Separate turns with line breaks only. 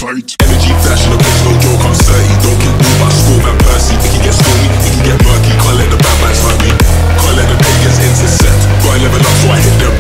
fight. Energy flash in the place, no joke, I'm 30. Don't kill me, but I score Van Persie. It can get stormy, it can get murky. Can't let the bad man hurt me. Can't let the pagans intercept. Gotta level up so I hit them